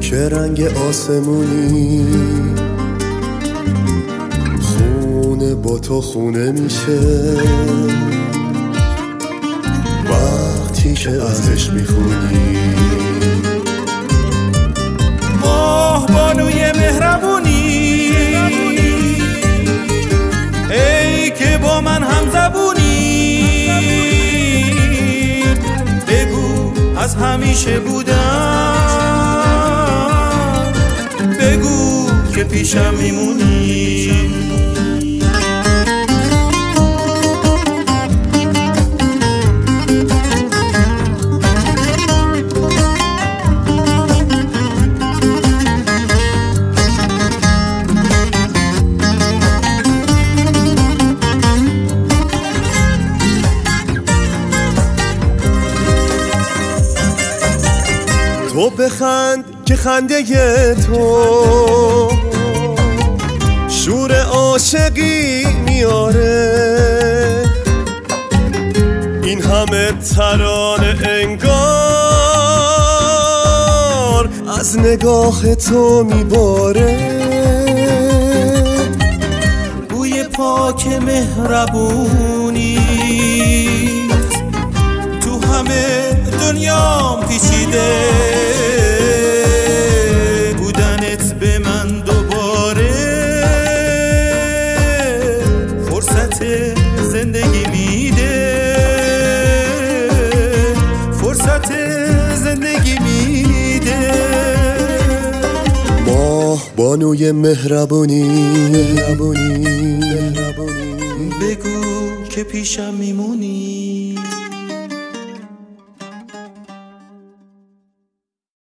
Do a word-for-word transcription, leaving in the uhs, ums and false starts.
چه رنگ آسمونی، خونه با تو خونه میشه وقتی که ازش میخونی. ماه بانوی مهربونی، ای که با من هم زبونی، بگو از همیشه بودم، بگو که پیشم میمونی. تو بخند که خنده تو شور عاشقی میاره، این همه ترانه انگار از نگاه تو میباره. بوی پاک مهربونی تو همه دنیام پیچیده، بودنت به من دوباره فرصت زندگی میده، فرصت زندگی میده. ماه بانوی مهربونی، بگو که پیشم میمونی.